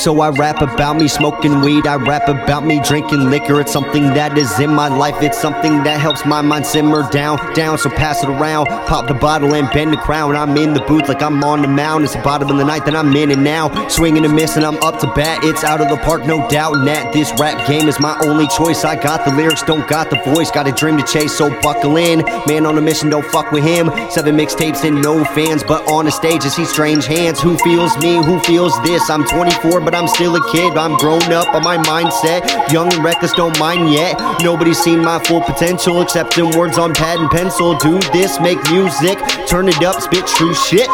So I rap about me smoking weed, I rap about me drinking liquor. It's something that is in my life, it's something that helps my mind simmer down. So pass it around, pop the bottle and bend the crown. I'm in the booth like I'm on the mound. It's the bottom of the night, then I'm in it now. Swinging and missing, I'm up to bat. It's out of the park, no doubt. Nat, this rap game is my only choice. I got the lyrics, don't got the voice. Got a dream to chase, so buckle in. Man on a mission, don't fuck with him. 7 mixtapes and no fans, but on the stage I see strange hands. Who feels me, who feels this? I'm 24, but I'm still a kid. I'm grown up on my mindset. Young and reckless, don't mind yet. Nobody's seen my full potential except in words on pad and pencil. Do this, make music, turn it up, spit true shit.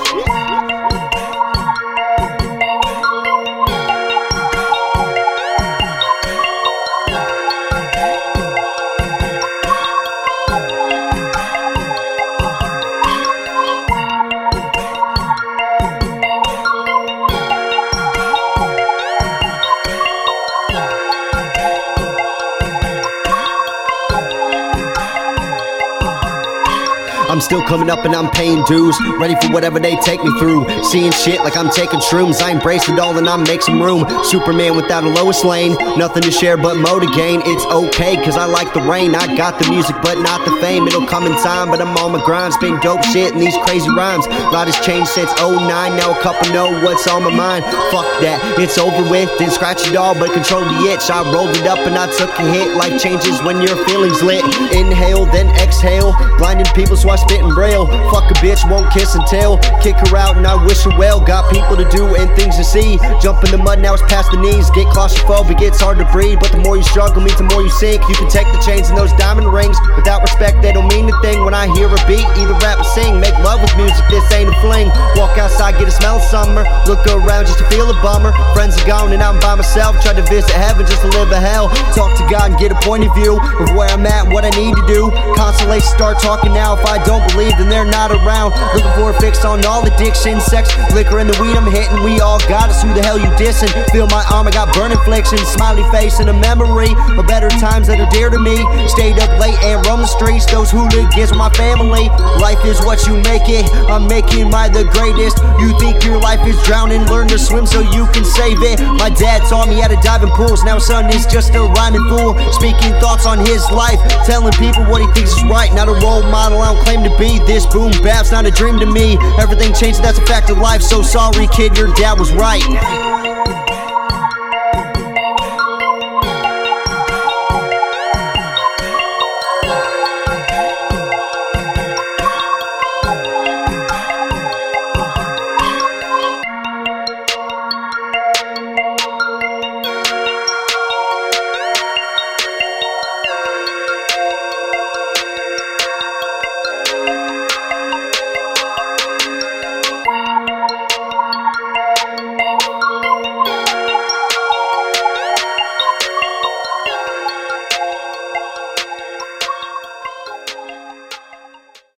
I'm still coming up and I'm paying dues, ready for whatever they take me through. Seeing shit like I'm taking shrooms, I embrace it all and I make some room. Superman without a Lois Lane, nothing to share but mo to gain. It's okay cause I like the rain, I got the music but not the fame. It'll come in time but I'm on my grind, spitting dope shit in these crazy rhymes. A lot has changed since 09, now a couple know what's on my mind. Fuck that, it's over with, didn't scratch it all but control the itch. I rolled it up and I took a hit, life changes when your feelings lit. Inhale then exhale, blinding people so I spit and braille. Fuck a bitch, won't kiss and tell. Kick her out and I wish her well. Got people to do and things to see. Jump in the mud, now it's past the knees. Get claustrophobic, it's hard to breathe. But the more you struggle means the more you sink. You can take the chains and those diamond rings. Without respect, they don't mean a thing. When I hear a beat, either rap or sing. Make love with music, this ain't a fling. Walk outside, get a smell of summer. Look around just to feel a bummer. Friends are gone and I'm by myself. Try to visit heaven just to live a hell. Talk to God and get a point of view of where I'm at and what I need to do. Consolation, start talking now. If I don't believe, then they're not around. Looking for a fix on all addiction, sex, liquor, and the weed I'm hitting. We all got us, who the hell you dissing? Feel my arm, I got burn affliction. Smiley face and a memory of better times that are dear to me. Stayed up late and roamed the streets, those hooligans with my family. Life is what you make it, I'm making my the greatest. You think your life is drowning, learn to swim so you can save it. My dad taught me how to dive in pools, now son is just a rhyming fool. Speaking thoughts on his life, telling people what he thinks is right. Not a role model, I don't claim to be. This boom bap's not a dream to me. Everything changed, that's a fact of life. So sorry kid, your dad was right.